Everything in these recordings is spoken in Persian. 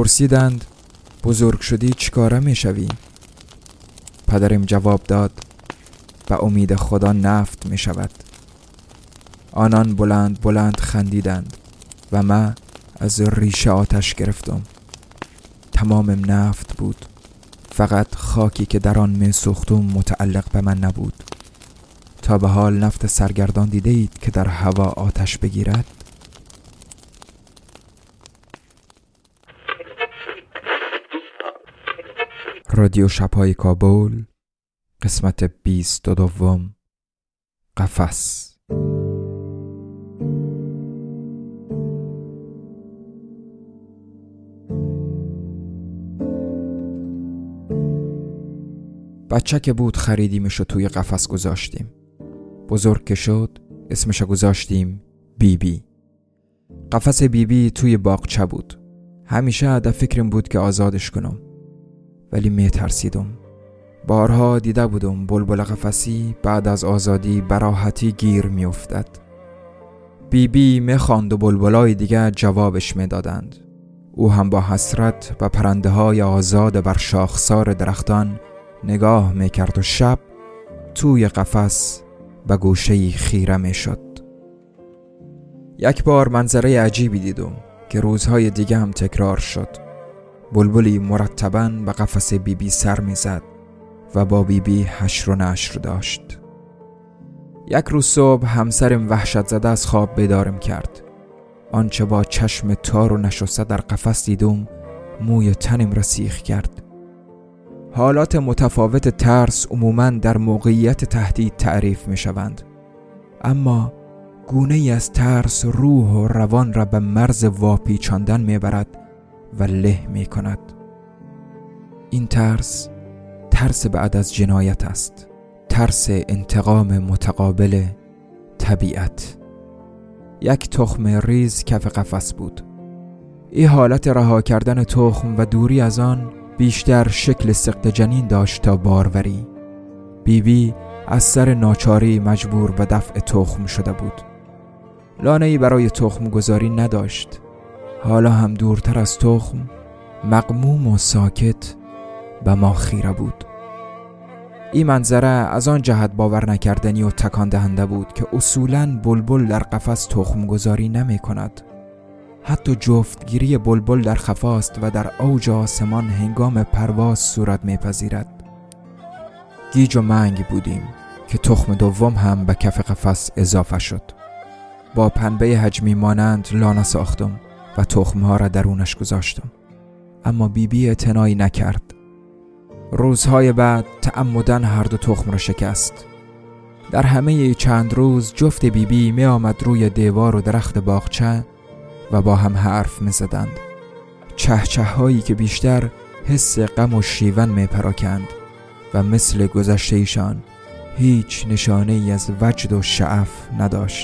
پرسیدند بزرگ شدی چیکاره میشوی؟ پدرم جواب داد به امید خدا نفت می شود. آنان بلند بلند خندیدند و من از ریشه آتش گرفتم. تمامم نفت بود، فقط خاکی که در آن می سوختم متعلق به من نبود. تا به حال نفت سرگردان دیده اید که در هوا آتش بگیرد؟ رادیو شب‌های کابل، قسمت 22، قفس. بچه که بود خریدیمشو توی قفس گذاشتیم. بزرگ که شد اسمشو گذاشتیم بیبی. قفس بیبی توی باغچه بود. همیشه هدف فکرم بود که آزادش کنم، ولی می ترسیدم. بارها دیده بودم بلبل قفسی بعد از آزادی براحتی گیر می افتد. بیبی می خواند و بلبلای دیگه جوابش می دادند. او هم با حسرت به پرنده های آزاد بر شاخسار درختان نگاه می کرد و شب توی قفس به گوشه‌ای خیره می شد. یک بار منظره عجیبی دیدم که روزهای دیگه هم تکرار شد. بلبلی مرتباً به قفس بیبی سر می زد و با بیبی حشر و نشر داشت. یک روز صبح همسرم وحشت زده از خواب بیدارم کرد. آنچه با چشم تار و نشسته در قفس دیدم موی تنم را سیخ کرد. حالات متفاوت ترس عموماً در موقعیت تهدید تعریف می شوند، اما گونه ای از ترس روح و روان را به مرز واپیچاندن می برد و له می کند. این ترس بعد از جنایت است، ترس انتقام متقابل طبیعت. یک تخم ریز کف قفس بود. این حالت رها کردن تخم و دوری از آن بیشتر شکل سقط جنین داشت تا باروری. بیبی از سر ناچاری مجبور به دفع تخم شده بود. لانه‌ای برای تخم گذاری نداشت. حالا هم دورتر از تخم، مغموم و ساکت به ما خیره بود. این منظره از آن جهت باور نکردنی و تکان دهنده بود که اصولاً بلبل در قفس تخم گذاری نمی کند. حتی جفتگیری بلبل در خفاست و در اوج آسمان هنگام پرواز صورت می‌پذیرد. گیج و منگ بودیم که تخم دوم هم به کف قفس اضافه شد. با پنبه حجمی مانند لانه ساختم و تخمها را درونش گذاشتم، اما بیبی اعتنایی نکرد. روزهای بعد تعمداً هر دو تخم را شکست. در همه چند روز جفت بیبی می آمد روی دیوار و درخت باغچه و با هم حرف می زدند. چهچه هایی که بیشتر حس غم و شیون می پراکند و مثل گذشته ایشان هیچ نشانه ای از وجد و شعف نداشت.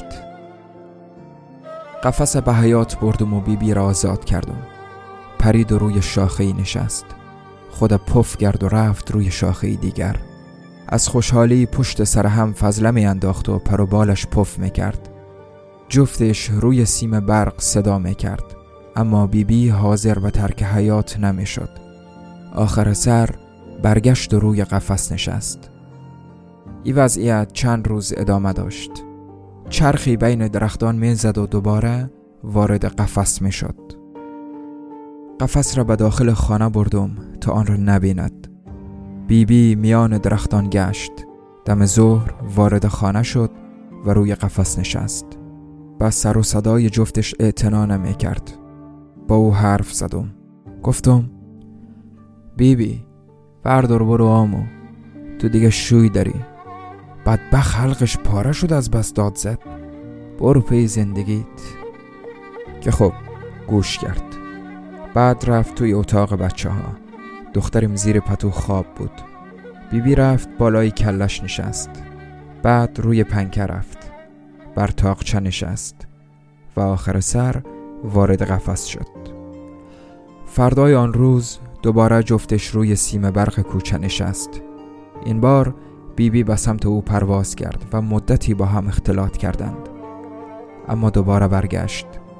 قفس به حیات بردم و بیبی را آزاد کردم. پرید و روی شاخه‌ای نشست. خود پف کرد و رفت روی شاخه‌ای دیگر. از خوشحالی پشت سر هم فضله می انداخت و پر و بالش پف می کرد. جفتش روی سیم برق صدا می کرد، اما بیبی حاضر به ترک حیات نمی شد. آخر سر برگشت و روی قفس نشست. این وضعیت چند روز ادامه داشت. چرخی بین درختان می زد و دوباره وارد قفس می شد. قفس را به داخل خانه بردم تا آن را نبیند. بیبی میان درختان گشت. دم ظهر وارد خانه شد و روی قفس نشست. با سر و صدای جفتش اعتنا نمی کرد. با او حرف زدم. گفتم بیبی بردار برو آمو، تو دیگه شوی داری. بدبخت حلقش پاره شد از بس داد زد. برو پی زندگیت. که خب گوش کرد. بعد رفت توی اتاق بچه ها. دخترم زیر پتو خواب بود. بیبی رفت بالای کلش نشست. بعد روی پنکه رفت. بر تاقچه نشست و آخر سر وارد قفس شد. فردای آن روز دوباره جفتش روی سیم برق کوچه نشست. این بار بیبی به سمت او پرواز کرد و مدتی با هم اختلاط کردند. اما دوباره برگشت.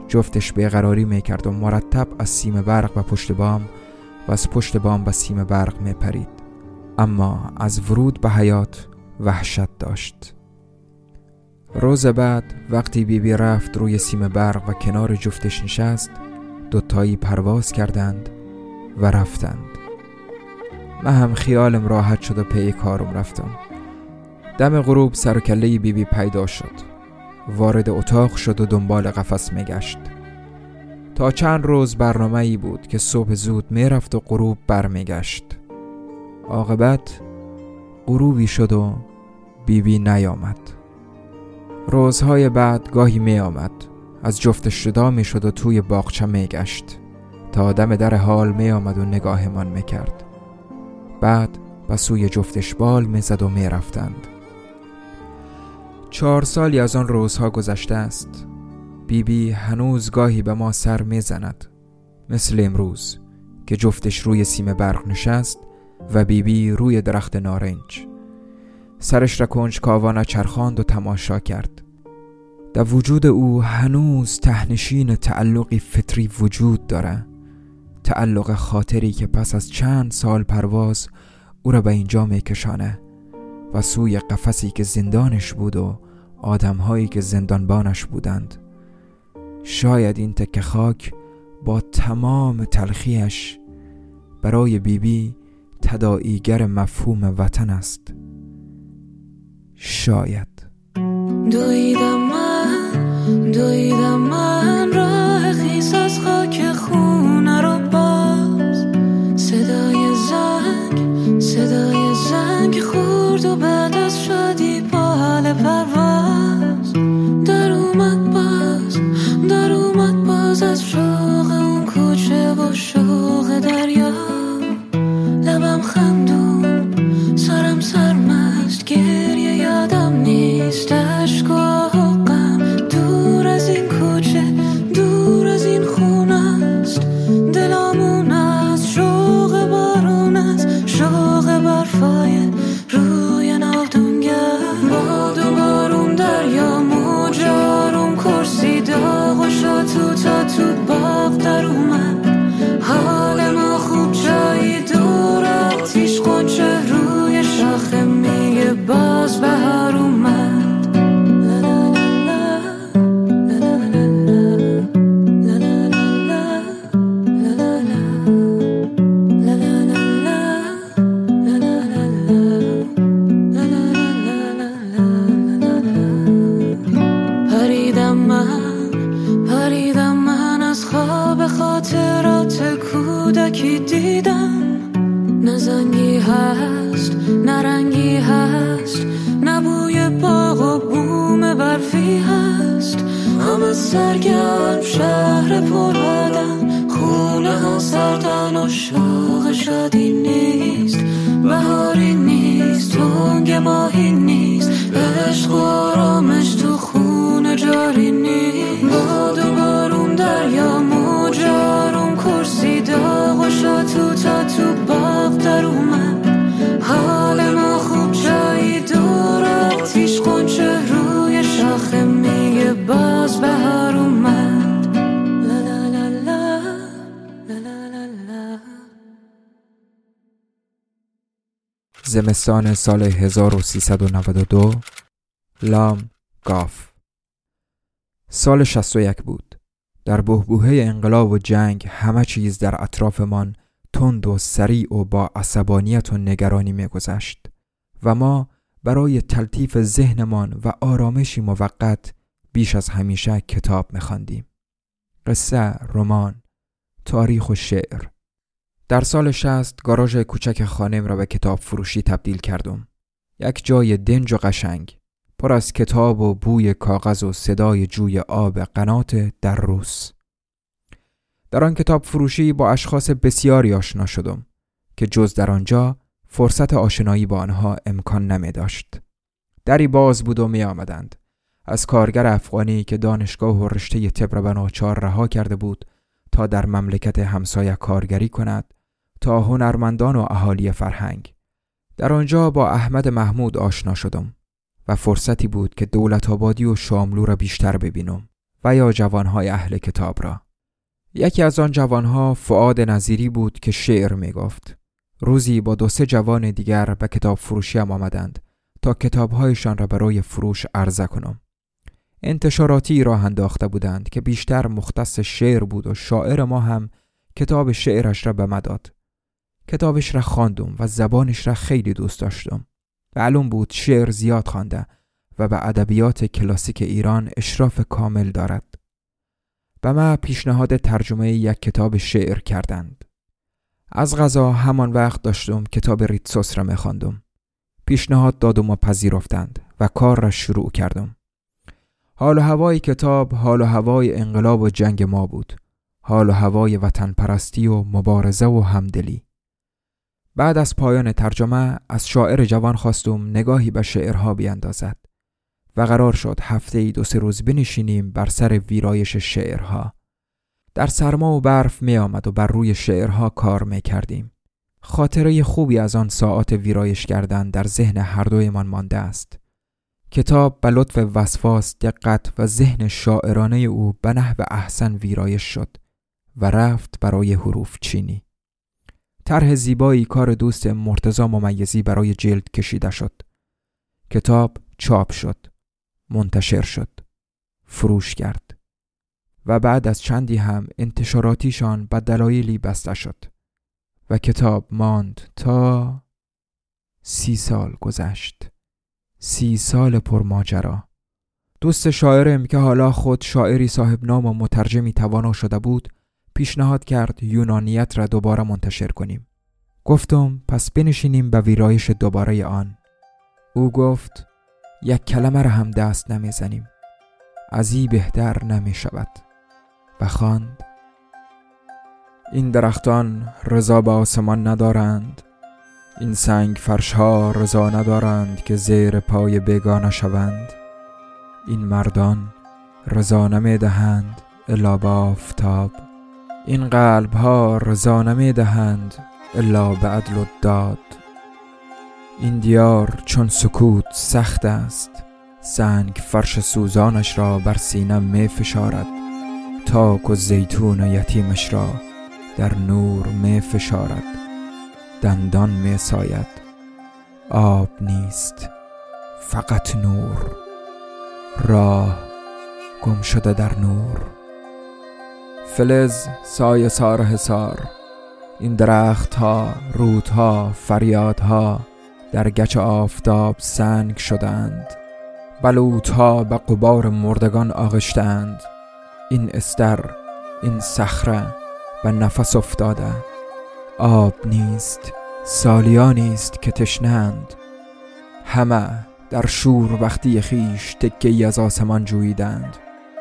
جفتش بیقراری میکرد و مرتب از سیم برق و پشت بام و از پشت بام به سیم برق میپرید، اما از ورود به حیات وحشت داشت. روز بعد وقتی بیبی رفت روی سیم برق و کنار جفتش نشست، دوتایی پرواز کردند و رفتند. من هم خیالم راحت شد و پی کارم رفتم. دم غروب سر و کله بیبی پیدا شد. وارد اتاق شد و دنبال قفس میگشت. تا چند روز برنامه‌ای بود که صبح زود میرفت و غروب برمیگشت. عاقبت غروبی شد و بیبی نیامد. روزهای بعد گاهی می آمد، از جفتش جدا می شد و توی باغچه می گشت تا دم در حال می آمد و نگاهمان می کرد. بعد به سوی جفتش بال می زد و می رفتند. 4 سالی از آن روزها گذشته است. بیبی هنوز گاهی به ما سر می زند، مثل امروز که جفتش روی سیم برق نشست و بیبی روی درخت نارنج. سرش را کنجکاوانه چرخاند و تماشا کرد. در وجود او هنوز تهنشین تعلقی فطری وجود داره، تعلق خاطری که پس از چند سال پرواز او را به اینجا میکشانه و سوی قفسی که زندانش بود و آدمهایی که زندانبانش بودند. شاید این تکه خاک با تمام تلخیش برای بیبی تداعیگر مفهوم وطن است. شاید دویدم من راه خیس از خاک خونه رو باز، صدای زنگ خورد و بعد از شادی با حال پرواز در اومد باز از شوق اون کوچه و شوق دریا. لبم خندون، سرم سرمست، گریه یادم نیست، اشک و غم دور از این کوچه، دور از این خونه است. دلمون از شوق بارون است، شوق برفای روی ناودونگر. باد و بارون دریا موج آروم کرسی داغ و شاتو تا تو باغ در اومد. حال ما خوب جایی دور آتیش غنچه روی شاخه میگه باز بهار اومد. پریدم من از خواب خاطرات کودکی دیدم. نه زنگی هست نه رنگی هست، نه بوی باغ و بوم برفی هست. همه سرگرم شهر پر آدم، خونه ها سردن و شوق شادی نیست. بهاری نیست، تنگ ماهی نیست، عشق و آرامش تو خونه جاری نیست. باد و بارون دریا موج آروم کرسی داغ و شاتو تا تو باغ در اومد. حال ما خوب جایی دور آتیش غنچه روی شاخه میگه باز بهار اومد. لا لا لا لا لا لا لا. زمستان سال 1392 لام گاف. سال 61 بود. در بحبوحه انقلاب و جنگ همه چیز در اطرافمان تند و سریع و با عصبانیت و نگرانی می‌گذشت و ما برای تلطیف ذهنمان و آرامشی موقت بیش از همیشه کتاب می‌خواندیم. قصه، رمان، تاریخ و شعر. در سال 60 گاراژ کوچک خانه‌ام را به کتاب فروشی تبدیل کردم. یک جای دنج و قشنگ، پر از کتاب و بوی کاغذ و صدای جوی آب قنات در روز. در آن کتاب فروشی با اشخاص بسیاری آشنا شدم که جز در آنجا فرصت آشنایی با آنها امکان نمی داشت. دری باز بود و می آمدند. از کارگر افغانی که دانشگاه و رشته طب را به ناچار رها کرده بود تا در مملکت همسایه کارگری کند، تا هنرمندان و اهالی فرهنگ. در آنجا با احمد محمود آشنا شدم و فرصتی بود که دولت آبادی و شاملو را بیشتر ببینم و یا جوانهای اهل کتاب را. یکی از آن جوانها فؤاد نظیری بود که شعر می گفت. روزی با 2-3 جوان دیگر به کتاب فروشی هم آمدند تا کتابهایشان را برای فروش عرضه کنم. انتشاراتی راه انداخته بودند که بیشتر مختص شعر بود و شاعر ما هم کتاب شعرش را به من داد. کتابش را خواندم و زبانش را خیلی دوست داشتم. معلوم بود شعر زیاد خوانده و به ادبیات کلاسیک ایران اشراف کامل دارد. به من پیشنهاد ترجمه یک کتاب شعر کردند. از قضا همان وقت داشتم کتاب ریتسوس را می‌خواندم. پیشنهاد دادم و پذیرفتند و کار را شروع کردم. حال و هوای کتاب حال و هوای انقلاب و جنگ ما بود. حال و هوای وطن پرستی و مبارزه و همدلی. بعد از پایان ترجمه از شاعر جوان خواستم نگاهی به شعرها بیاندازد و قرار شد هفته‌ای 2-3 روز بنشینیم بر سر ویرایش شعرها. در سرما و برف می آمد و بر روی شعرها کار می کردیم. خاطره خوبی از آن ساعات ویرایش کردن در ذهن هر دویمان مانده است. کتاب به لطف وسواس، دقت و ذهن شاعرانه او به نحو احسن ویرایش شد و رفت برای حروف چینی. طرح زیبایی کار دوست مرتضی ممیزی برای جلد کشیده شد. کتاب چاپ شد، منتشر شد، فروش کرد و بعد از چندی هم انتشاراتیشان به دلایلی بسته شد و کتاب ماند تا 30 سال گذشت. 30 سال پرماجرا. دوست شاعرم که حالا خود شاعری صاحب نام و مترجمی توانا شده بود پیشنهاد کرد یونانیت را دوباره منتشر کنیم. گفتم پس بنشینیم به ویرایش دوباره آن. او گفت یک کلمه را هم دست نمیزنیم. از این بهتر نمی شود. و خواند: این درختان رضا به آسمان ندارند، این سنگ فرشها رضا ندارند که زیر پای بیگانه شوند، این مردان رضا نمی دهند الا به آفتاب، این قلب ها رضا نمی دهند الا به عدل و داد، این دیار چون سکوت سخت است، سنگ فرش سوزانش را بر سینه می فشارد، تاک و زیتون یتیمش را در نور می فشارد، دندان می ساید، آب نیست فقط نور، راه گم شده در نور. فلز سایه سار حصار، این درخت ها، رودها، فریادها در گچ آفتاب سنگ شدند، بلوط ها به غبار مردگان آغشتند، این استر، این صخره و نفس افتاده، آب نیست، سالیانی است که تشنند، همه در شور وقتی خیش تکه‌ای از آسمان جویدند،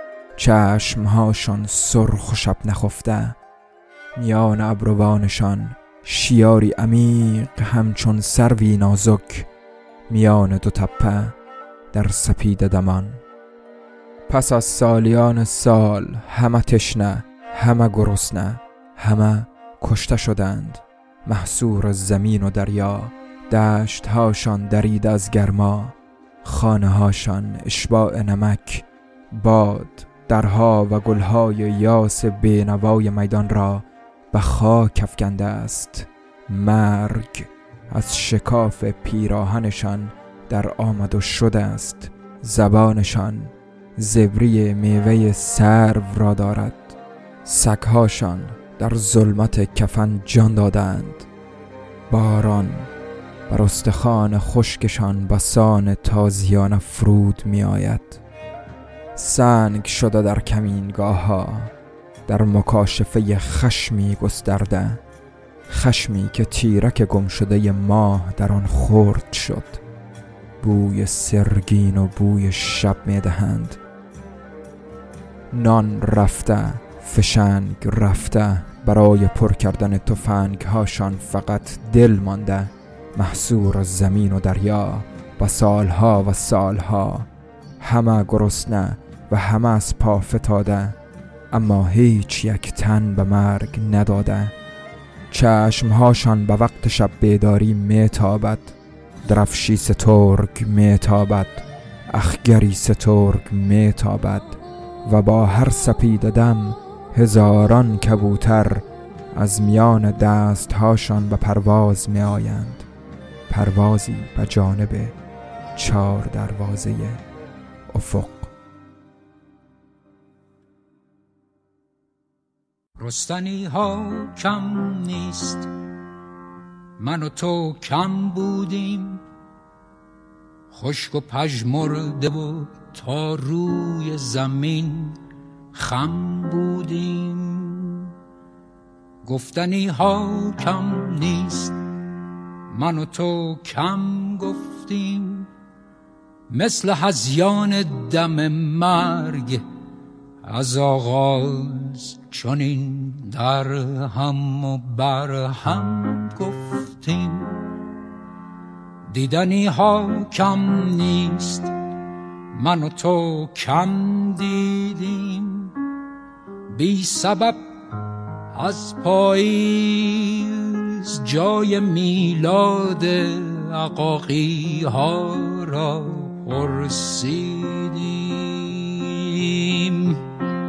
چشمهاشان سرخ و شب نخفته، میان ابروانشان شیاری عمیق همچون سروی نازک، میان دو تپه در سپید دمان. پس از سالیان سال همه تشنه، همه گرسنه، همه کشته شدند، محصور زمین و دریا، دشت هاشان درید از گرما، خانه هاشان اشباع نمک، باد درها و گلهای یاس بینوای میدان را به خاک افکنده است، مرگ از شکاف پیراهنشان در آمد و شده است، زبانشان زبری میوه سرو را دارد، سگهاشان در ظلمت کفن جان دادند، باران بر استخوان خشکشان بسان تازیانه فرود می آید، سنگ شده در کمینگاه ها در مکاشفه خشمی گسترده، خشمی که تیرک گم شده ماه در آن خرد شد، بوی سرگین و بوی شب می دهند، نان رفته، فشنگ رفته، برای پر کردن تفنگ هاشان فقط دل مانده، محصور زمین و دریا و سالها و سالها، همه گرسنه و همه از پا فتاده، اما هیچ یک تن به مرگ نداده، چشمهاشان به وقت شب بیداری میتابد، درفشی سترگ میتابد، اخگری سترگ میتابد، و با هر سپیده دم هزاران کبوتر از میان دستهاشان به پرواز می آیند، پروازی به جانب 4 دروازه افق. رستنی ها کم نیست، من و تو کم بودیم، خشک و پژمرده و تا روی زمین خم بودیم. گفتنی ها کم نیست، من و تو کم گفتیم، مثل هذیان دم مرگ از آغاز چنین در هم و بر هم گفتیم. دیدنی ها کم نیست، من و تو کم دیدیم، بی سبب از پاییز جای میلاد عقاقی ها را پرسیدیم.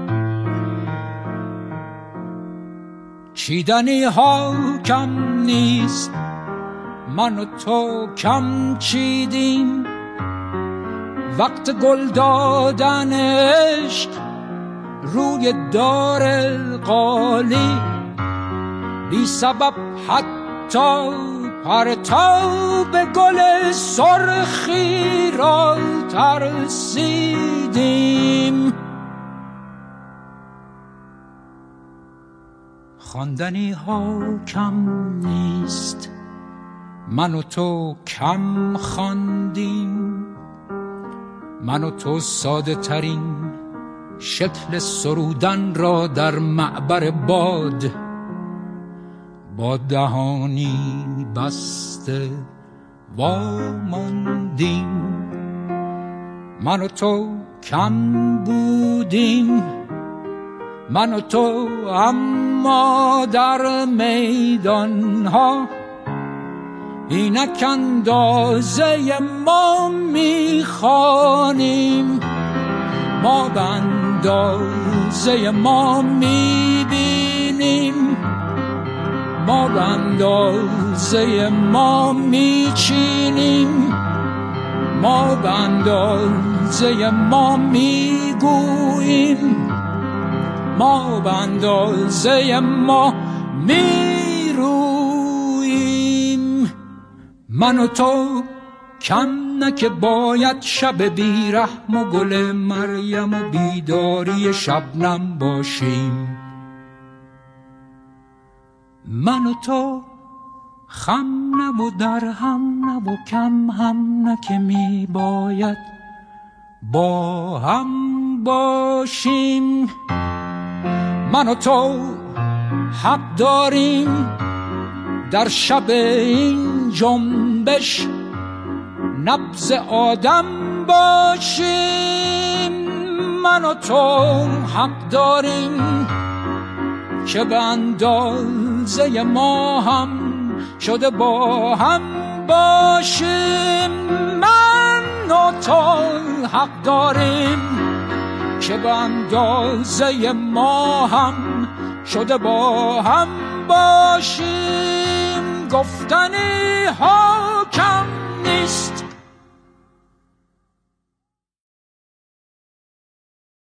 چیدنی ها کم نیست، من و تو کم چیدیم، وقت گل دادن عشق روی دار قالی، بی سبب حتی پرتاب گل سرخی را ترسیدیم. خواندنی ها کم نیست، من و تو کم خواندیم، من و تو ساده ترین شکل سرودن را در معبر باد با دهانی بسته واماندیم. من و تو کم بودیم، من و تو اما در میدان ها اینک اندازه ما میخوانیم، ما به اندازه ما میبینیم، ما به اندازه ما میچینیم، ما به اندازه ما میگوییم، ما به اندازه ما میرویم. من و تو کم نه که باید شب بیرحم و گل مریم و بیداری شبنم باشیم. من و تو خم نه و در هم نه و کم هم نه که می باید با هم باشیم. من و تو حق داریم در شب این جنبش نبض آدم باشیم. من و تو حق داریم که به اندازه ما هم شده با هم باشیم. من و تو حق داریم که به اندازه ما هم شده با هم باشیم. گفتنی ها